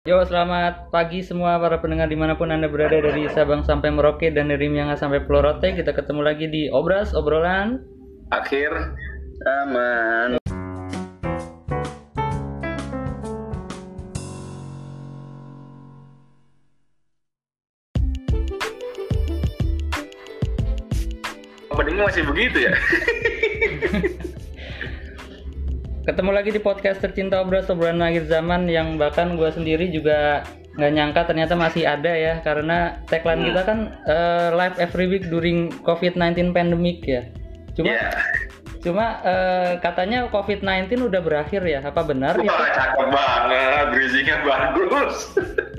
Yo, selamat pagi semua para pendengar dimanapun Anda berada, dari Sabang sampai Merauke dan dari Miangas sampai Pulau Rote. Kita ketemu lagi di obrolan akhir zaman. Openingnya masih begitu ya? Ketemu lagi di podcast tercinta obrolan akhir zaman, yang bahkan gue sendiri juga nggak nyangka ternyata masih ada ya, karena tagline kita kan live every week during COVID-19 pandemic ya. Cuma katanya COVID-19 udah berakhir ya, apa benar? Wah, cakep banget, bridging-nya bagus.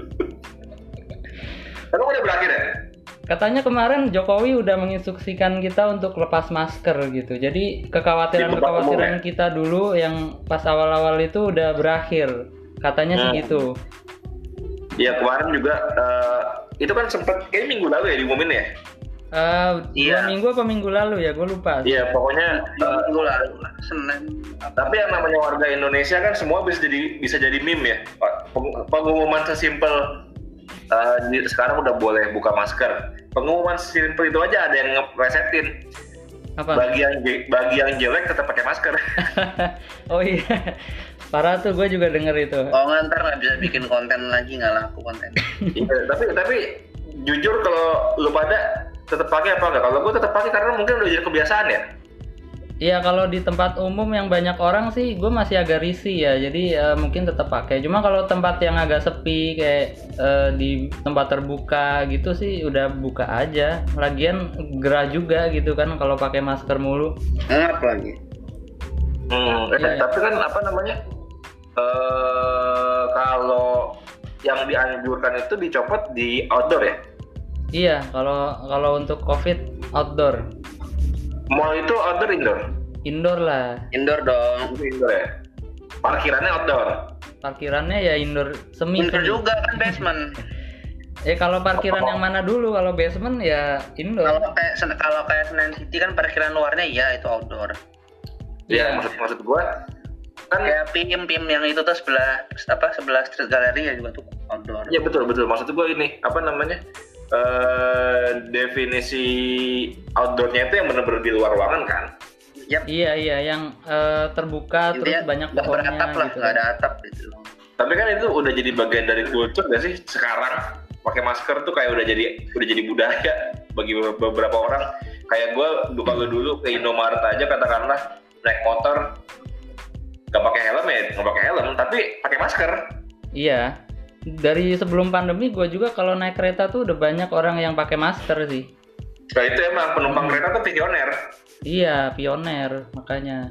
Emang udah berakhir ya? Katanya kemarin Jokowi udah menginstruksikan kita untuk lepas masker gitu. Jadi kekhawatiran kita dulu yang pas awal-awal itu udah berakhir. Katanya sih gitu. Iya, kemarin juga itu kan sempet kayak minggu lalu ya diumumin ya? 2 minggu apa minggu lalu ya, gue lupa. Iya, pokoknya minggu lalu lah, Senin. Tapi yang namanya warga Indonesia kan semua bisa jadi meme ya. Pengumuman sesimpel sekarang udah boleh buka masker. Pengumuman sesimpel itu aja ada yang ngeresetin. Apa? Bagi yang jelek tetap pakai masker. Oh iya, parah tuh, gue juga denger itu. Oh, ntar nggak bisa bikin konten lagi, nggak laku konten. Iya, tapi jujur kalau lu pada tetap pakai apa enggak? Kalau gue tetap pakai karena mungkin udah jadi kebiasaan ya. Iya, kalau di tempat umum yang banyak orang sih gue masih agak risih ya, jadi mungkin tetap pakai. Cuma kalau tempat yang agak sepi kayak di tempat terbuka gitu sih udah buka aja. Lagian gerah juga gitu kan kalau pakai masker mulu. Ngap lagi. Tapi kan apa namanya? Kalau yang dianjurkan itu dicopot di outdoor ya? Iya, kalau untuk COVID outdoor. Mall itu outdoor indoor? Indoor lah. Indoor dong. Indoor ya. Parkirannya outdoor. Parkirannya ya indoor semi. Indoor juga kan basement. Kalau parkiran yang mana dulu? Kalau basement ya indoor. Kalau kayak Senayan City kan parkiran luarnya ya itu outdoor. Iya, maksud gua kan kayak PIM yang itu tuh sebelah street gallery ya juga tuh outdoor. Iya, betul. Maksud gua ini apa namanya? Definisi outdoornya itu yang benar-benar di luar ruangan kan? Yep. Iya, yang terbuka intinya terus banyak pohonnya gitu. Nggak ada atap gitu. Tapi kan itu udah jadi bagian dari kultur gak sih sekarang? Pakai masker tuh kayak udah jadi budaya bagi beberapa orang. Kayak gue kalau dulu ke Indomaret aja katakanlah naik motor nggak pakai helm, tapi pakai masker. Iya. Dari sebelum pandemi gue juga kalau naik kereta tuh udah banyak orang yang pakai masker sih. Nah itu emang penumpang kereta tuh pioner. Iya, pioner makanya.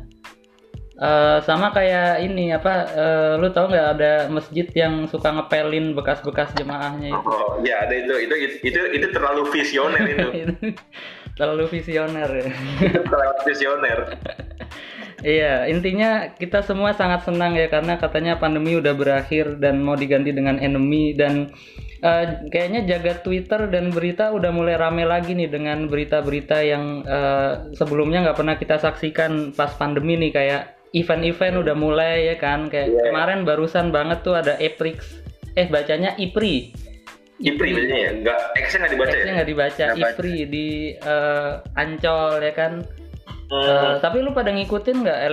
Sama kayak ini lu tau nggak ada masjid yang suka ngepelin bekas-bekas jemaahnya itu? Oh iya, ada itu terlalu visioner itu. Terlalu visioner ya. Itu terlalu visioner. Iya, intinya kita semua sangat senang ya karena katanya pandemi udah berakhir dan mau diganti dengan endemi, dan kayaknya jagat Twitter dan berita udah mulai rame lagi nih dengan berita-berita yang sebelumnya nggak pernah kita saksikan pas pandemi nih, kayak event-event udah mulai ya kan, kayak kemarin barusan banget tuh ada Eprix, bacanya Ipri. Ipri bacanya ya? X-nya nggak dibaca ya? X-nya nggak dibaca, Ipri di Ancol ya kan. Tapi lu pada ngikutin nggak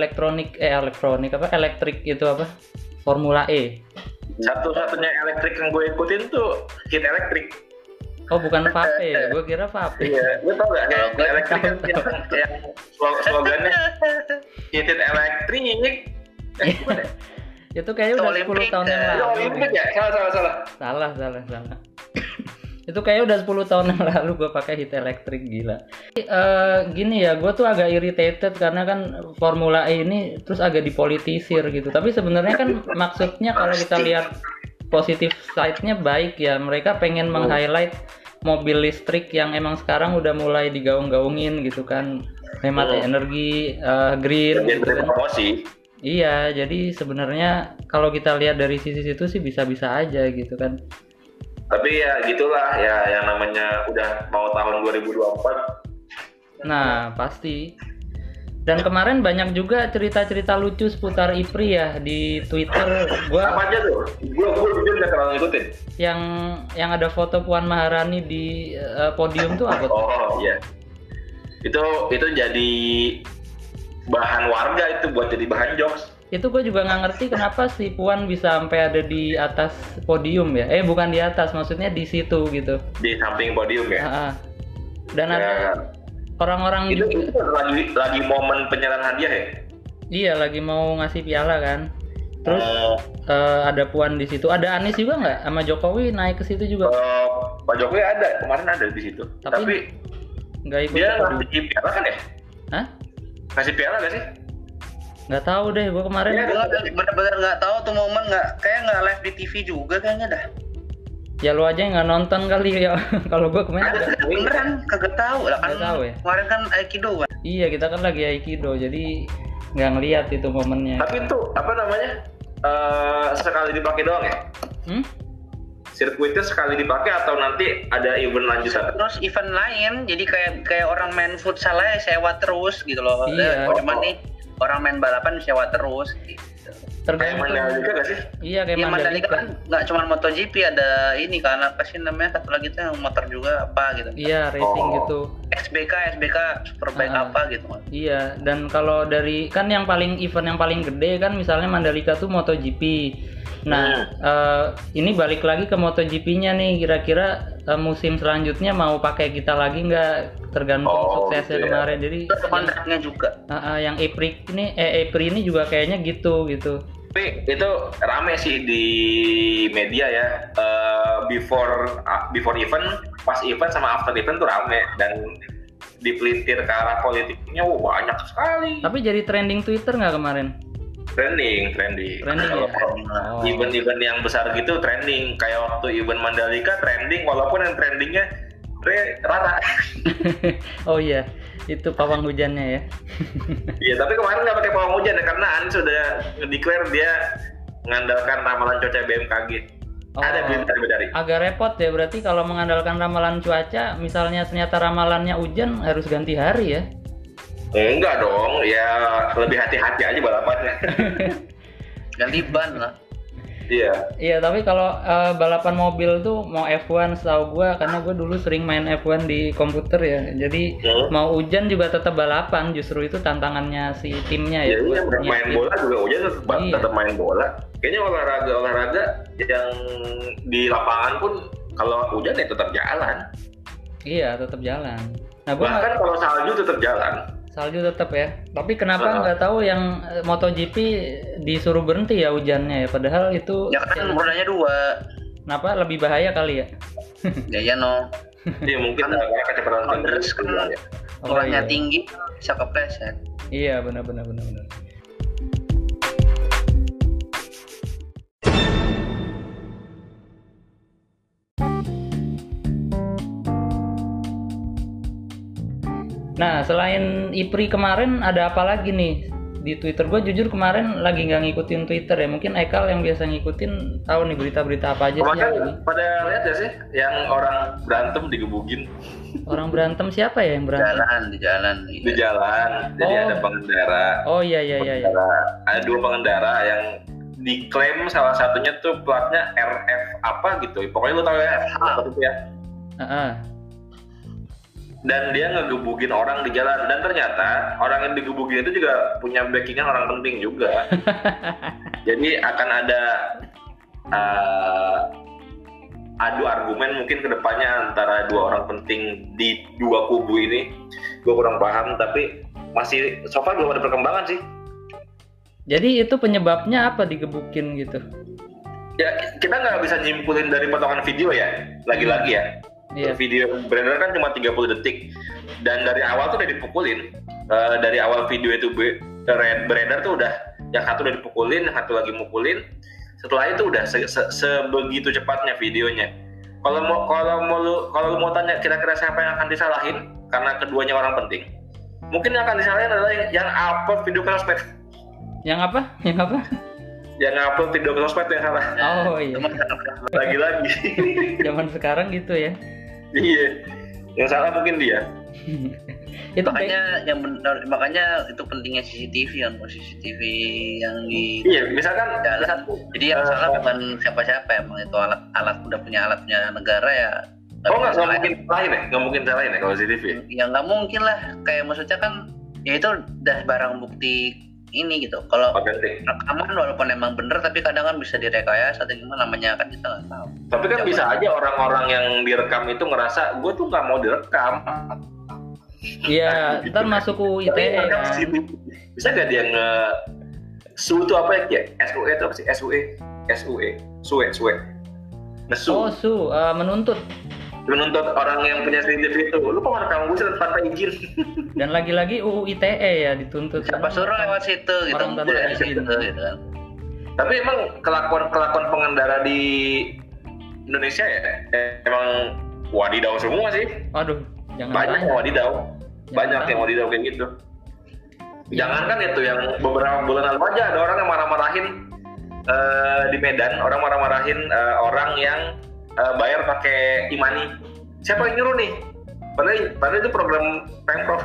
elektrik itu apa? Formula E. Satu-satunya elektrik yang gue ikutin tuh Hit Electric. Oh, bukan Vape ya? Gue kira Vape. Iya, gue tau gak? Hit Electric yang slogannya Hit Electric. Itu kayaknya udah 10 tahun yang lalu. Olimpik ya? Salah. Salah. Itu kayaknya udah 10 tahun yang lalu gue pakai Hit Electric, gila. Gini ya, gue tuh agak irritated karena kan Formula E ini terus agak dipolitisir gitu. Tapi sebenarnya kan maksudnya kalau kita lihat positif side-nya baik ya. Mereka pengen meng-highlight mobil listrik yang emang sekarang udah mulai digaung-gaungin gitu kan. Hemat energi, green gitu kan. Iya, jadi sebenarnya kalau kita lihat dari sisi situ sih bisa-bisa aja gitu kan. Tapi ya gitulah ya, yang namanya udah mau tahun 2024. Nah, pasti Dan kemarin banyak juga cerita-cerita lucu seputar Ipri ya di Twitter. Apa aja tuh? Gue jujur nggak terlalu ngikutin. Yang ada foto Puan Maharani di podium tuh apa tuh? Oh iya. Itu jadi bahan warga itu buat jadi bahan jokes. Itu gue juga nggak ngerti kenapa si Puan bisa sampai ada di atas podium ya. Bukan di atas, maksudnya di situ gitu. Di samping podium ya. Dan ada orang-orang itu juga lagi momen penyerahan hadiah ya? Iya, lagi mau ngasih piala kan. Terus ada Puan di situ. Ada Anies juga nggak? Sama Jokowi naik ke situ juga. Pak Jokowi ada, kemarin ada di situ. Tapi nggak ikut. Dia ngasih piala kan ya? Hah? Ngasih piala nggak sih? Nggak tahu deh, gue kemarin. Ya, gue bener-bener nggak tahu tuh momen, kayak nggak live di TV juga kayaknya dah. Ya lu aja nggak nonton kali ya. Kalau gue kemarin beneran kagak tahu lah kan. Tahu ya. Kemarin kan Aikido kan. Iya, kita kan lagi Aikido, jadi nggak ngeliat itu momennya. Tapi itu apa namanya? Sekali dipakai doang ya? Sirkuitnya sekali dipakai atau nanti ada event lanjutan? Terus event lain, jadi kayak orang main futsal aja sewa terus gitu loh. Iya. Cuman nih orang main balapan sewa terus. Gitu. Tergantung. Kayak Mandalika nggak sih? Iya, kayak Mandalika kan nggak cuma MotoGP, ada ini kan apa sih namanya, satu lagi tuh yang motor juga apa gitu. Iya, racing gitu. SBK Superbike apa gitu. Iya, dan kalau dari kan event yang paling gede kan misalnya Mandalika tuh MotoGP. Nah, ini balik lagi ke MotoGP-nya nih, kira-kira musim selanjutnya mau pakai kita lagi nggak? Tergantung suksesnya kemarin. Jadi kontraknya juga. Yang April ini juga kayaknya gitu. Tapi itu rame sih di media ya, before event, pas event sama after event tuh rame, dan dipelintir ke arah politiknya banyak sekali. Tapi jadi trending Twitter nggak kemarin? Trending ya? Event-event yang besar gitu trending, kayak waktu event Mandalika trending, walaupun yang trendingnya Rara. Oh iya, itu pawang hujannya ya. Iya, tapi kemarin nggak pakai pawang hujan ya, karena Anies sudah declare dia mengandalkan ramalan cuaca BMKG. Ada dari. Agak repot ya berarti kalau mengandalkan ramalan cuaca, misalnya ternyata ramalannya hujan harus ganti hari ya. Enggak dong, ya lebih hati-hati aja balapannya. Ganti ban lah. Iya, tapi kalau balapan mobil tuh mau F1 setahu gue, karena gue dulu sering main F1 di komputer ya, jadi mau hujan juga tetap balapan, justru itu tantangannya si timnya ya. Iya, main bola juga hujan tetap main bola. Kayaknya olahraga yang di lapangan pun kalau hujan ya tetap jalan. Iya, tetap jalan. Nah, bahkan kalau salju tetap jalan. Salju tetap ya. Tapi kenapa nggak tahu yang MotoGP disuruh berhenti ya hujannya ya? Padahal itu. Ya kan rodanya 2. Kenapa? Lebih bahaya kali ya? Ya no. Iya mungkin karena kecepatan terus kan rodanya tinggi bisa kepleset. Iya benar. Nah, selain Ipri kemarin ada apa lagi nih di Twitter? Gue jujur kemarin lagi nggak ngikutin Twitter ya. Mungkin Ekal yang biasa ngikutin tahu nih berita-berita apa aja sih. Pada lihat ya sih yang orang berantem digebukin. Orang berantem siapa ya yang berantem? Di jalan. Di jalan. Jadi ada pengendara. Oh iya. Ada 2 pengendara yang diklaim salah satunya tuh platnya RF apa gitu. Pokoknya lu tahu ya apa itu ya. Dan dia ngegebukin orang di jalan, dan ternyata orang yang digebukin itu juga punya backingan orang penting juga. Jadi akan ada adu argumen mungkin kedepannya antara 2 orang penting di 2 kubu ini. Gue kurang paham, tapi masih so far belum ada perkembangan sih. Jadi itu penyebabnya apa digebukin gitu? Ya kita nggak bisa nyimpulin dari potongan video ya, lagi-lagi ya. Video beredar kan cuma 30 detik, dan dari awal tuh udah dipukulin. Dari awal video itu beredar tuh udah yang satu udah dipukulin, yang satu lagi mukulin. Setelah itu udah sebegitu cepatnya videonya. Kalau lu mau tanya kira-kira siapa yang akan disalahin karena keduanya orang penting, mungkin yang akan disalahin adalah yang upload video ke sosmed. Yang apa? Yang upload video ke sosmed yang salah. Oh iya. Lagi-lagi. Zaman sekarang gitu ya. Iya, yang salah mungkin dia. Itu makanya itu pentingnya CCTV kan, CCTV yang di Iya, misalkan jalan. Jadi yang salah bukan siapa-siapa, emang itu alat udah punya negara ya. Nggak mungkin salahin ya? Nggak mungkin salahin ya kalau CCTV? Ya nggak mungkin lah, kayak maksudnya kan ya itu udah barang bukti ini gitu. Kalau rekaman walaupun emang bener tapi kadang kan bisa direkayasa atau gimana, namanya kan kita nggak tahu. Tapi kan bisa aja orang-orang yang direkam itu ngerasa gue tuh nggak mau direkam. Iya, ntar masuk ITE kan. Bisa nggak dia SUE itu apa ya? SUE itu apa sih? SUE. Oh, menuntut orang yang punya CCTV itu. Lu kok ngerekam gue tanpa izin? Dan lagi-lagi UU ITE ya dituntut. Siapa suruh lewat situ gitu, orang gitu kan. Tapi emang kelakuan pengendara di Indonesia ya emang wadidaw semua sih. Waduh, jangan banyak yang wadidaw. Banyak yang wadidaw kayak gitu. Jangankan itu, yang beberapa bulan lalu aja ada orang yang marah-marahin di Medan, orang yang bayar pakai e-money. Siapa yang nyuruh nih? Padahal itu program Pemprov.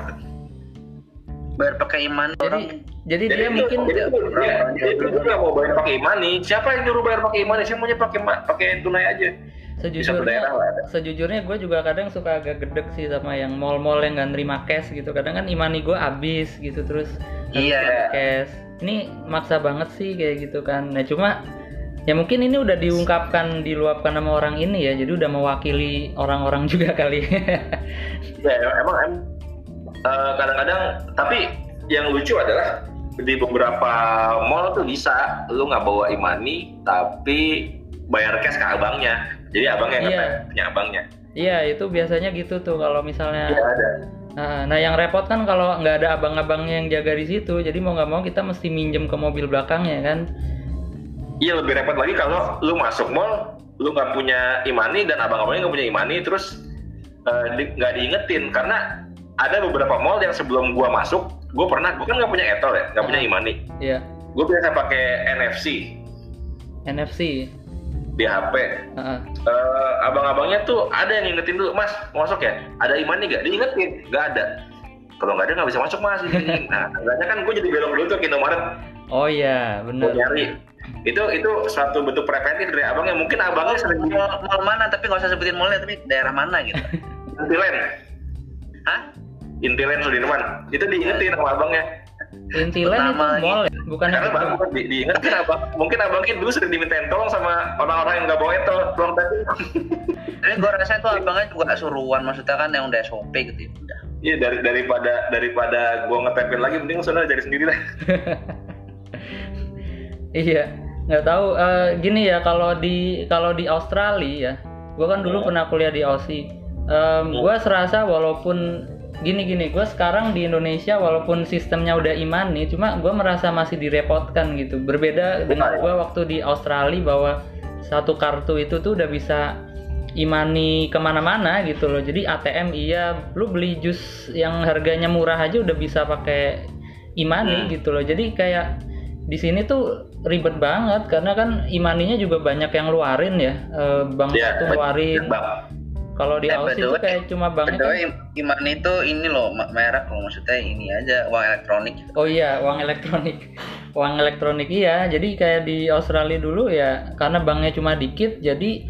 Bayar pakai e-money. Jadi dia mungkin dia nggak mau bayar pakai e-money. Siapa yang nyuruh bayar pakai e-money? Saya maunya pakai tunai aja. Sejujurnya gue juga kadang suka agak gedek sih sama yang mall-mall yang nggak nerima cash gitu. Kadang kan e-money gue habis gitu, terus cash. Ini maksa banget sih kayak gitu kan. Nah cuma ya mungkin ini udah diluapkan sama orang ini ya, jadi udah mewakili orang-orang juga kali. Ya emang kadang-kadang, tapi yang lucu adalah di beberapa mall tuh bisa lu nggak bawa e-money tapi bayar cash ke abangnya, jadi abangnya ngetep punya abangnya. Iya, itu biasanya gitu tuh kalau misalnya. Iya, ada. Nah yang repot kan kalau nggak ada abang-abangnya yang jaga di situ, jadi mau nggak mau kita mesti minjem ke mobil belakangnya kan. Iya, lebih repot lagi kalau lu masuk mall, lu nggak punya e-money dan abang-abangnya nggak punya e-money, terus nggak diingetin. Karena ada beberapa mall yang sebelum gua masuk, gue kan nggak punya etol ya, nggak punya e-money. Iya. Gue biasa pakai NFC di HP. Abang-abangnya tuh ada yang ngingetin dulu, Mas masuk ya, ada e-money nggak? Diingetin, nggak ada. Kalau nggak ada nggak bisa masuk Mas. Nah, enggaknya kan gue jadi belok dulu tuh ke Indomaret. Oh iya, benar. Nyari. Itu suatu bentuk preventif dari abangnya. Mungkin abangnya sering mall mana, tapi nggak usah sebutin mallnya, tapi daerah mana gitu. Intiland Sudirman. Itu diingetin sama abangnya. Intiland itu mall ya? Bukan karena bagus diingetin abang. Mungkin abangnya dulu sering dimintain tolong sama orang-orang yang nggak bawa itu tolong tadi. Tapi gue rasa itu abangnya juga suruhan, maksudnya kan yang udah SOP gitu ya. Udah. Iya, daripada gue ngetepin lagi, mending saudara cari sendiri lah. Iya, nggak tahu. Gini ya, kalau di Australia ya, gue kan dulu pernah kuliah di Aussie. Gue serasa walaupun gini, gue sekarang di Indonesia walaupun sistemnya udah e-money, cuma gue merasa masih direpotkan gitu. Berbeda dengan gue waktu di Australia, bahwa satu kartu itu tuh udah bisa e-money kemana-mana gitu loh. Jadi ATM lu beli jus yang harganya murah aja udah bisa pakai e-money gitu loh. Jadi kayak di sini tuh ribet banget karena kan e-money-nya juga banyak yang luarin ya, bank tuh ngeluarin. Kalau di Aussie tuh kayak cuma banknya kan. E-money itu ini loh merek loh, maksudnya ini aja uang elektronik. Oh iya, uang elektronik iya. Jadi kayak di Australia dulu ya, karena banknya cuma dikit, jadi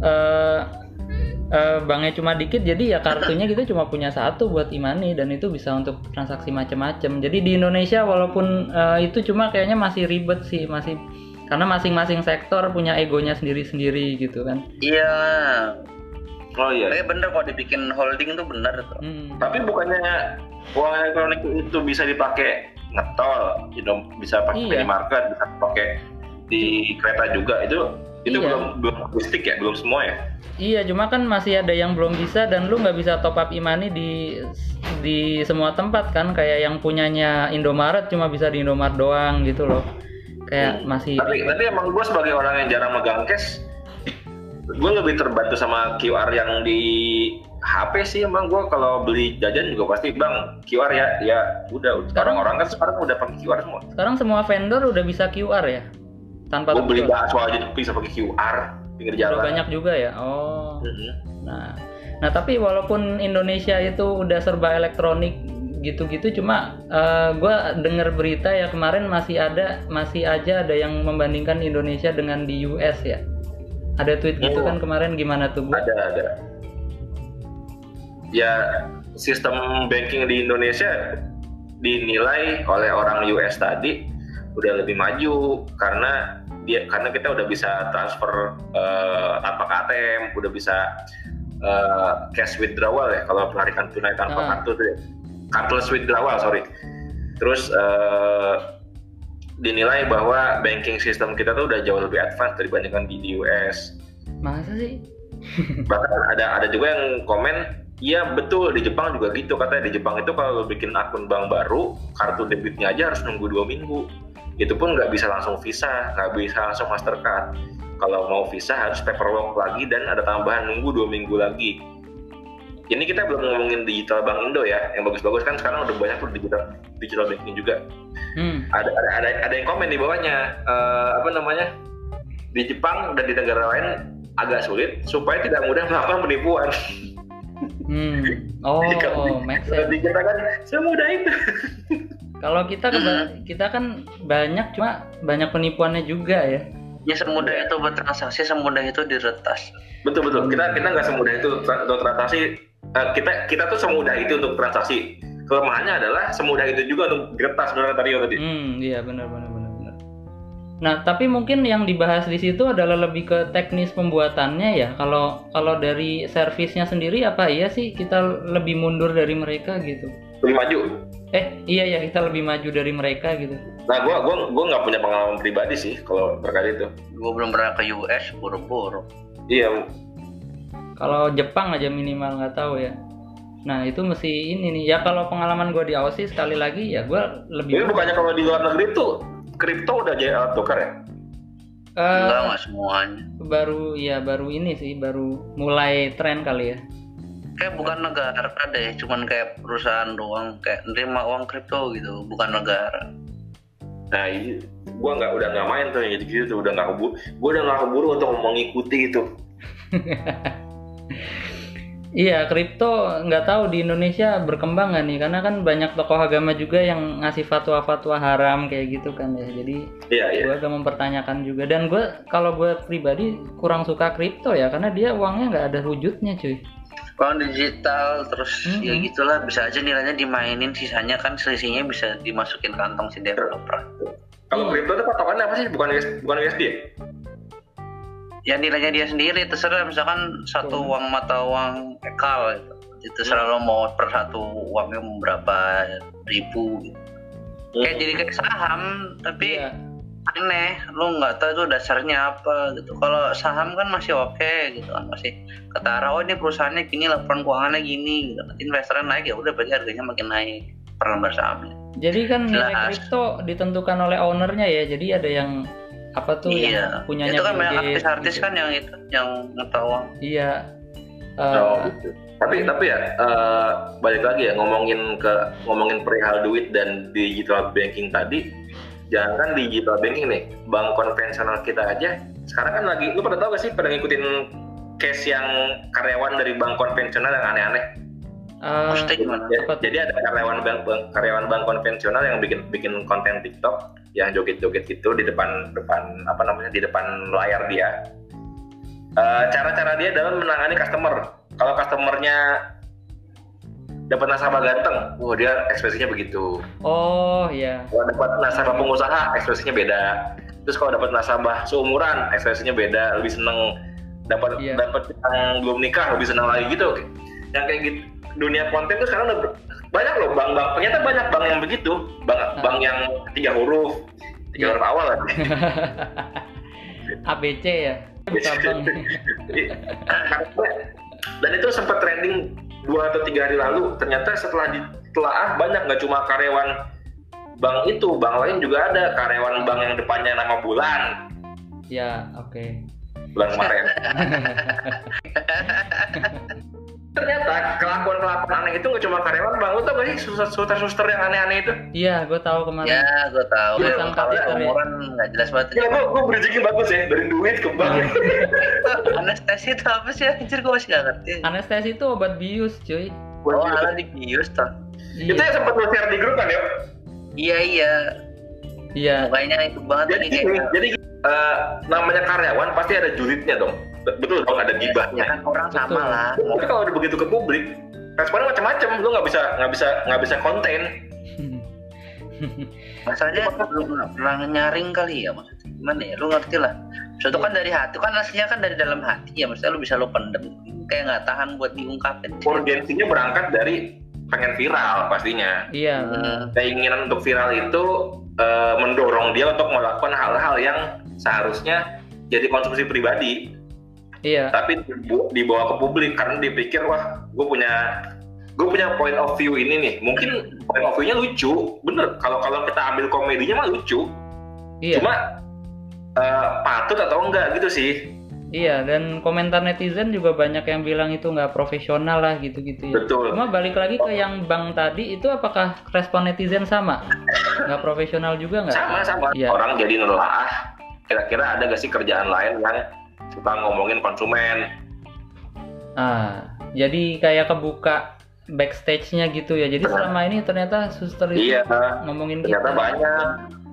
ya kartunya kita cuma punya satu buat e-money, dan itu bisa untuk transaksi macam-macam. Jadi di Indonesia walaupun itu cuma kayaknya masih ribet sih, masih karena masing-masing sektor punya egonya sendiri-sendiri gitu kan. Iya. Oh iya. Bener kok dibikin holding tuh bener tuh. Tapi bukannya uang elektronik itu bisa dipakai ngetol, bisa pakai minimarket, bisa pakai di kereta juga. Itu belum logistik ya, belum semua ya. Iya, cuma kan masih ada yang belum bisa, dan lu nggak bisa top up e-money di semua tempat kan. Kayak yang punyanya Indomaret cuma bisa di Indomaret doang gitu loh. Kayak masih. Tapi emang gue sebagai orang yang jarang megang cash, gue lebih terbantu sama QR yang di HP sih. Emang gue kalau beli jajan juga pasti bang QR ya udah. Orang-orang kan sekarang udah pakai QR semua. Sekarang semua vendor udah bisa QR ya, tanpa gue beli bakso aja bisa pakai QR pinggir jalan. Udah banyak juga ya. Nah tapi walaupun Indonesia itu udah serba elektronik, gitu-gitu. Cuma gue dengar berita ya kemarin masih aja ada yang membandingkan Indonesia dengan di US ya. Ada tweet gitu kan kemarin, gimana tuh gua? Ada. Ya, sistem banking di Indonesia dinilai oleh orang US tadi udah lebih maju karena kita udah bisa transfer tanpa ATM, udah bisa cash withdrawal ya, kalau penarikan tunai tanpa kartu tuh ya. Cardless withdrawal, sorry. Terus dinilai bahwa banking system kita tuh udah jauh lebih advance dibandingkan di US. Masa sih? Bahkan ada juga yang komen, iya betul, di Jepang juga gitu katanya. Di Jepang itu kalau bikin akun bank baru, kartu debitnya aja harus nunggu 2 minggu. Itu pun nggak bisa langsung Visa, nggak bisa langsung Mastercard. Kalau mau Visa harus paperwork lagi dan ada tambahan nunggu 2 minggu lagi. Ini kita belum ngomongin digital bank Indo ya, yang bagus-bagus kan sekarang udah banyak tuh digital banking juga. Ada yang komen di bawahnya, di Jepang dan di negara lain agak sulit supaya tidak mudah melakukan penipuan. Make sense. Di kita kan semudah itu. Kalau kita kan banyak, cuma banyak penipuannya juga ya. Ya semudah itu bertransaksi, semudah itu diretas. Betul. Kita nggak semudah itu untuk transaksi. Kita tuh semudah itu untuk transaksi. Kelemahannya adalah semudah itu juga untuk diretas, benar tadi. Iya benar. Nah, tapi mungkin yang dibahas di situ adalah lebih ke teknis pembuatannya ya. Kalau dari servisnya sendiri, apa iya sih kita lebih mundur dari mereka gitu? Lebih maju. Iya ya, kita lebih maju dari mereka gitu. Nah, gua nggak punya pengalaman pribadi sih kalau terkait itu. Gua belum pernah ke US, buru-buru. Iya. Kalau Jepang aja minimal nggak tahu ya. Nah itu mesti ini nih. Ya kalau pengalaman gua di Aussie sekali lagi ya gua lebih. Ini bukannya kalau di luar negeri tuh kripto udah jadi alat tukar ya? Enggak semuanya. Baru ini sih, baru mulai tren kali ya. Kayak bukan negara deh, cuman kayak perusahaan doang, kayak nerima uang kripto gitu, bukan negara. Nah ini, udah nggak main tuh yang gitu, udah nggak keburu untuk mengikuti itu. Iya, kripto nggak tahu di Indonesia berkembang nggak nih, karena kan banyak tokoh agama juga yang ngasih fatwa-fatwa haram kayak gitu kan ya. Jadi gue agak mempertanyakan juga, dan kalau gue pribadi kurang suka kripto ya, karena dia uangnya nggak ada wujudnya cuy. Uang digital terus ya gitulah, bisa aja nilainya dimainin, sisanya kan selisihnya bisa dimasukin kantong si developer. Kalau kripto itu patokannya apa sih? Bukan USD ya? Ya nilainya dia sendiri, terserah, misalkan satu uang mata uang ekal gitu. Terserah lo mau per satu uangnya berapa ribu gitu. Jadi kayak saham, tapi aneh, lo nggak tahu itu dasarnya apa gitu. Kalau saham kan masih oke gitu kan, masih ketara, oh ini perusahaannya gini, laporan keuangannya gini gitu. Nanti investornya naik ya udah, berarti harganya makin naik per lembar sahamnya. Jadi kan nilai kripto ditentukan oleh ownernya ya, jadi ada yang yang punyanya itu kan banyak artis-artis kan yang ngetahuan. Iya. Gitu. Tapi ya balik lagi ya, ngomongin perihal duit dan digital banking tadi. Jangan kan digital banking nih, bank konvensional kita aja sekarang kan lagi, lu pada tahu gak sih, pada ngikutin case yang karyawan dari bank konvensional yang aneh-aneh? Jadi ada karyawan bank konvensional yang bikin konten TikTok yang joget-joget gitu di depan di depan layar dia. Cara-cara dia dalam menangani customer. Kalau customernya dapat nasabah ganteng, dia ekspresinya begitu. Oh iya. Kalau dapat nasabah pengusaha, ekspresinya beda. Terus kalau dapat nasabah seumuran, ekspresinya beda, lebih seneng. Dapat yang belum nikah, lebih senang lagi gitu. Yang kayak gitu. Dunia konten tuh sekarang udah banyak loh bank-bank, ternyata banyak bank yang begitu, bank yang 3 huruf awal lah. ABC ya. Dan itu sempat trending 2 atau 3 hari lalu. Ternyata setelah ditelaah banyak, nggak cuma karyawan bank itu, bank lain juga ada karyawan bank yang depannya nama bulan. Ya, oke. Bulan kemarin. Ternyata kelakuan aneh itu nggak cuma karyawan bang, lu tau gak sih suster yang aneh-aneh itu? Iya, gue tahu kemarin. Ya, gue tahu. Kalau umuran nggak jelas banget. Ya, gue bridging bagus ya, dari duit ke bank. Anestesi itu apa sih? Anjir, gue masih nggak ngerti. Anestesi itu obat bius, cuy. Oh, alat dibius toh? Iya. Itu yang sempat lu share di grup kan ya? Iya. Makanya itu banget Jadi ini kayak jadi namanya karyawan pasti ada julidnya dong. Betul dong, ada ya gibahnya. kan orang Betul. sama lah. Tapi kalau udah begitu ke publik, responnya macam-macam. Lu nggak bisa konten. Masalahnya lu nggak pernah nyaring kali ya, maksudnya gimana ya, lu ngerti lah. Suatu kan dari hati, kan aslinya kan dari dalam hati ya, maksudnya lu bisa lu pendem, kayak nggak tahan buat diungkapin. Urgensinya berangkat dari pengen viral pastinya. Iya. Keinginan untuk viral itu mendorong dia untuk melakukan hal-hal yang seharusnya jadi konsumsi pribadi, Iya. tapi dibawa ke publik karena dipikir wah gue punya point of view ini nih, mungkin point of view-nya lucu, bener. Kalau kita ambil komedinya mah lucu, Iya. cuma patut atau enggak gitu sih. Iya, dan komentar netizen juga banyak yang bilang itu nggak profesional lah gitu-gitu ya. Betul. Cuma balik lagi ke yang Bang tadi, itu apakah respon netizen sama? Nggak profesional juga nggak? Sama. Iya. Orang jadi lelah. Kira-kira ada gak sih kerjaan lain yang suka ngomongin konsumen? Jadi kayak kebuka backstage-nya gitu ya. Jadi selama ini ternyata suster itu Iya, ngomongin ternyata kita. banyak.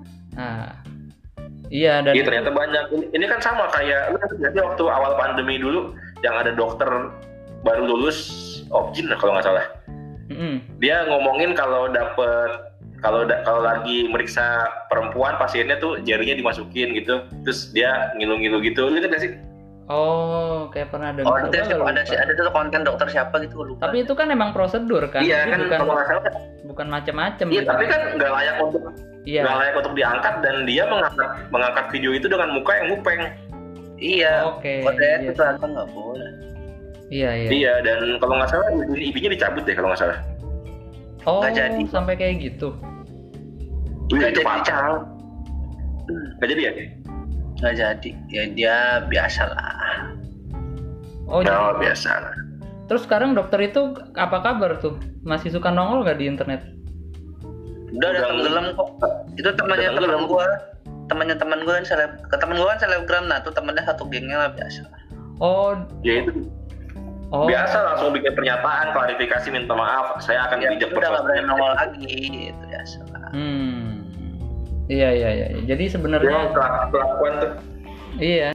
Iya, dan Iya, ternyata banyak. Ini kan sama kayak jadi waktu awal pandemi dulu yang ada dokter baru lulus Opjin kalau nggak salah. Dia ngomongin kalau lagi meriksa perempuan pasiennya tuh jarinya dimasukin gitu, terus dia ngilu-ngilu gitu. Lu lihat nggak sih? Oh, kayak pernah Oh, dengar. ada tuh konten dokter siapa gitu lupa. Tapi itu kan emang prosedur kan? Iya Jadi kan, bukan kalau nggak salah. bukan macam-macam. Iya, gitu. tapi kan nggak layak untuk Iya. diangkat, dan dia mengangkat video itu dengan muka yang mupeng. Iya. Oke, Kode iya. itu ternyata nggak boleh. Iya. Iya, dan kalau nggak salah ibinya dicabut deh kalau nggak salah. Oh, Nggak jadi. sampai kayak gitu. Wih, Nggak itu jadi fatal. Nggak jadi ya? Nggak jadi. Ya dia biasa lah. Oh, Ya, jadi- biasa. Terus sekarang dokter itu apa kabar tuh? Masih suka nongol nggak di internet? Udah tenggelam kok. Itu temannya Udah tenggelam. teman gue kan temen gue kan selebgram, nah tuh temennya satu gengnya lah biasa. Oh, Ya itu biasa, langsung bikin pernyataan, klarifikasi, minta maaf, saya akan Ya bijak udah nggak berani nongol bersosial. lagi, itu biasa lah. Iya. Jadi Dia sebenarnya kelakuan tuh. iya.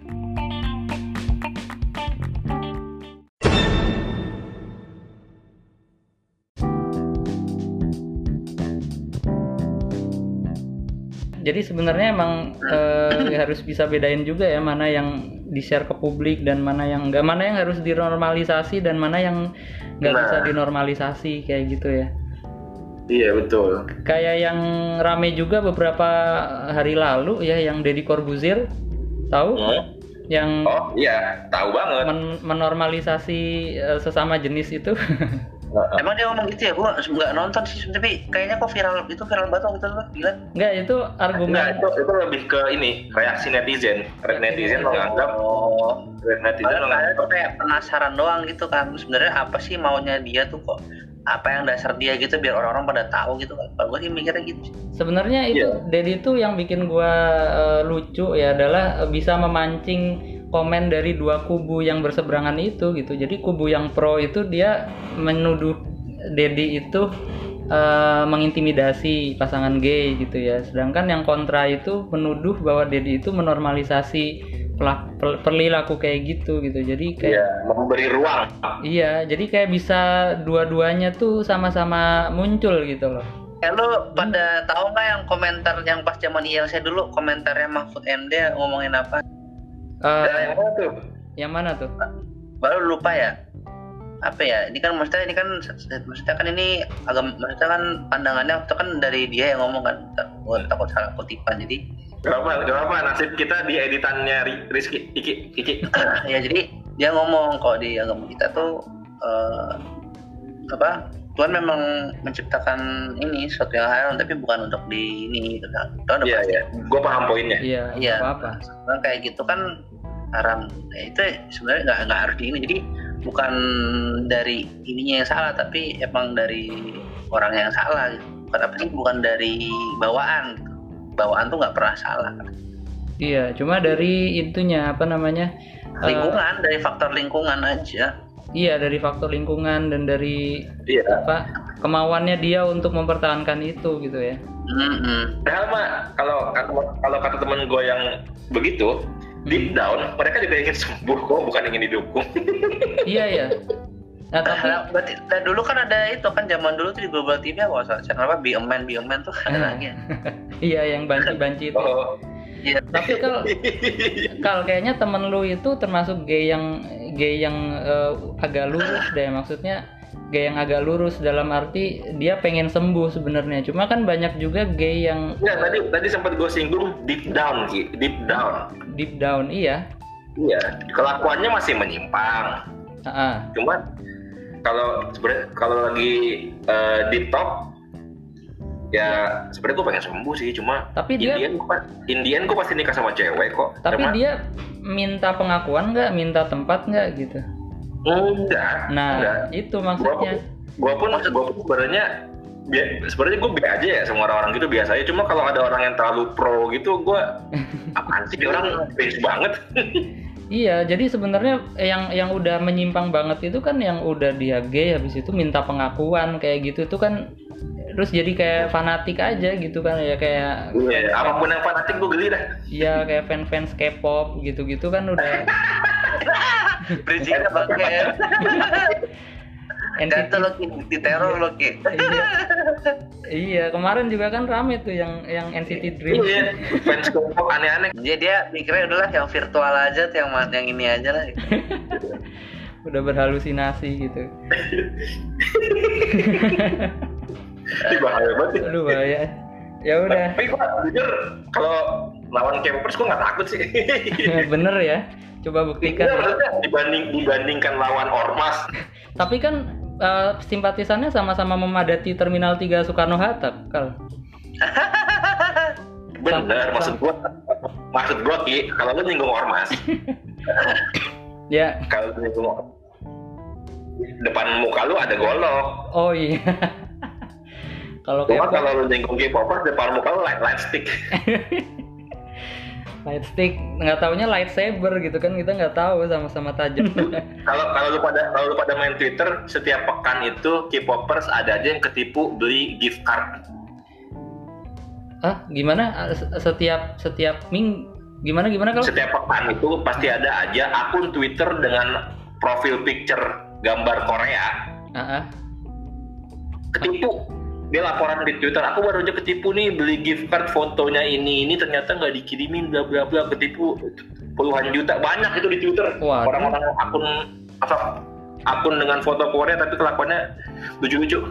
Jadi sebenarnya emang harus bisa bedain juga ya mana yang di-share ke publik dan mana yang enggak, mana yang harus dinormalisasi dan mana yang nggak bisa dinormalisasi kayak gitu ya. Iya, betul. Kayak yang rame juga beberapa hari lalu ya, yang Deddy Corbuzier, tahu? Yang Oh iya, tahu banget. menormalisasi sesama jenis itu. Emang dia ngomong gitu ya? Gue nggak nonton sih, tapi kayaknya kok viral banget gitu loh, gila. Enggak, itu argumen. Enggak, itu lebih ke ini, reaksi netizen. Netizen menganggap Saya tuh kayak penasaran doang gitu kan. Sebenarnya apa sih maunya dia tuh, kok apa yang dasar dia gitu biar orang-orang pada tahu gitu kan. Kalau gue sih mikirnya gitu sih. Sebenarnya itu Deddy itu yang bikin gua lucu ya adalah bisa memancing komen dari dua kubu yang berseberangan itu gitu. Jadi kubu yang pro itu dia menuduh Deddy itu mengintimidasi pasangan gay gitu ya. Sedangkan yang kontra itu menuduh bahwa Deddy itu menormalisasi perilaku kayak gitu. Jadi kayak memberi ruang. iya, jadi kayak bisa dua-duanya tuh sama-sama muncul gitu loh. Lu pada tahu nggak yang komentar yang pas zaman ILC dulu, komentarnya Mahfud MD ngomongin apa? Yang mana tuh? Yang mana tuh? Baru lupa ya. Apa ya? Ini kan maksudnya kan ini agak, maksudnya kan pandangannya itu kan dari dia yang ngomong kan. Gue takut salah kutipan, jadi Kenapa nasib kita di editannya Rizky Iki? ya jadi dia ngomong kok di agama kita tuh Tuhan memang menciptakan ini suatu yang halal tapi bukan untuk di ini gitu kan. Iya. Gue paham poinnya. Iya, apa-apa. Nah, kayak gitu kan haram. Nah, itu sebenarnya nggak harus di ini. Jadi bukan dari ininya yang salah, tapi emang dari orang yang salah gitu. Bukan dari bawaan gitu. Bawaan tuh nggak pernah salah. Iya, cuma dari itunya apa namanya? Lingkungan, dari faktor lingkungan aja. Iya, dari faktor lingkungan dan dari Iya. apa kemauannya dia untuk mempertahankan itu gitu ya. Padahal mah kalau kata temen gue yang begitu, deep down mereka juga ingin sembuh kok, bukan ingin didukung. Iya ya. Nah tapi Berarti dulu kan ada itu kan zaman dulu tuh di Global TV apa channel apa Be a Man tuh ada lagi. iya yang banci-banci itu. Oh. Iya. Tapi kalau kayaknya temen lu itu termasuk gay yang agak lurus deh, maksudnya gay yang agak lurus dalam arti dia pengen sembuh sebenarnya. Cuma kan banyak juga gay yang Ya, tadi sempat gue singgung deep down, Ki. Deep down. Iya. Iya, kelakuannya masih menyimpang. Cuma kalau lagi deep talk, ya sebenarnya gue pengen sembuh sih. Cuma tapi Indian gue pasti nikah sama cewek kok. Tapi dia minta pengakuan nggak, minta tempat nggak gitu? Enggak. Nah, itu maksudnya. Gue pun sebenarnya gue biasa aja ya sama orang-orang gitu biasa aja. Cuma kalau ada orang yang terlalu pro gitu, gue apaan sih, dia orang base banget. Iya, jadi sebenarnya yang udah menyimpang banget itu kan yang udah dia gay habis itu minta pengakuan kayak gitu itu kan terus jadi kayak fanatik aja gitu kan ya kayak. Iya, apapun yang fanatik gue geli dah. Iya, kayak fans K-pop gitu-gitu kan udah. Bridging-nya bangke. NCT lo di teror lo Ki. Iya, kemarin juga kan rame tuh yang NCT Dream. Iya, fans K-pop aneh-aneh. Jadi dia mikirnya udahlah yang virtual aja tuh yang ini aja lah. Udah berhalusinasi gitu. Ini bahaya banget. Aduh bahaya. Ya udah. Tapi gue jujur kalau lawan K-popers gue nggak takut sih. Bener ya. Coba buktikan. Dibandingkan lawan ormas. Tapi kan simpatisannya sama-sama memadati Terminal 3 Soekarno-Hatta, Kal. Bener, maksud gua Ki, kalau lu nyinggung ormas. Ya. Kalau lu nyinggung depan muka lu ada golok. Oh iya. Kalau lu nyinggung K-popers depan muka lu light stick. Light stick, nggak taunya lightsaber gitu kan, kita nggak tahu sama-sama tajam. Kalau lu pada main Twitter, setiap pekan itu K-popers ada aja yang ketipu beli gift card. Gimana? Setiap minggu? Gimana kalau? Setiap pekan itu pasti ada aja akun Twitter dengan profil picture gambar Korea. Ketipu. Dia laporan di Twitter, aku baru aja ketipu nih beli gift card fotonya ini ternyata nggak dikirimin bla bla bla, ketipu puluhan juta, banyak itu di Twitter. Waduh. Orang-orang akun dengan foto Korea tapi kelakuannya lucu-lucu.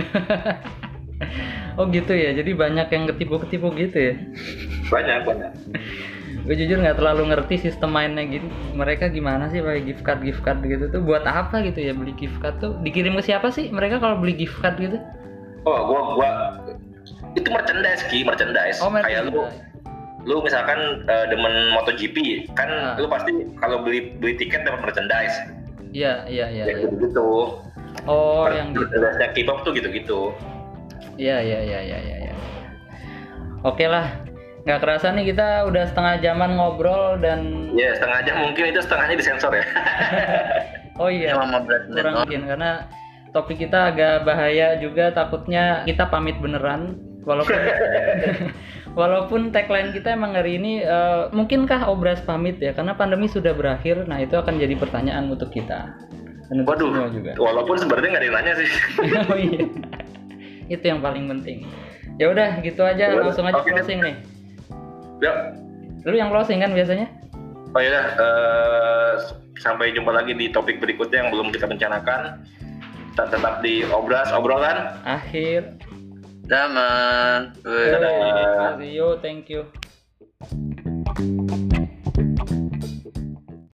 Oh gitu ya, jadi banyak yang ketipu gitu ya? Banyak. Gue jujur nggak terlalu ngerti sistem mainnya gitu. Mereka gimana sih pakai gift card gitu tuh buat apa gitu ya, beli gift card tuh dikirim ke siapa sih mereka kalau beli gift card gitu? Oh, gua itu merchandise. Oh, kayak lu misalkan demen MotoGP kan, lu pasti kalau beli tiket dapat merchandise. Iya. Gitu. Oh, yang gitu. Merchandise K-pop tuh gitu. Iya. Oke lah. Nggak kerasa nih kita udah setengah jaman ngobrol dan. Iya, setengah jam, mungkin itu setengahnya disensor ya. Oh iya. 15 menit. Kurang mungkin karena topik kita agak bahaya juga, takutnya kita pamit beneran walaupun tagline kita emang hari ini mungkinkah Obras pamit ya, karena pandemi sudah berakhir. Nah itu akan jadi pertanyaan untuk kita. Waduh, juga. Walaupun sebenarnya nggak ada yang nanya sih. Oh iya, itu yang paling penting. Ya udah gitu aja, langsung aja closing nih. Ya. Lu yang closing kan biasanya? Oh iya, sampai jumpa lagi di topik berikutnya yang belum kita rencanakan. Tetap di obrolan akhir zaman. Dadah. See you, thank you.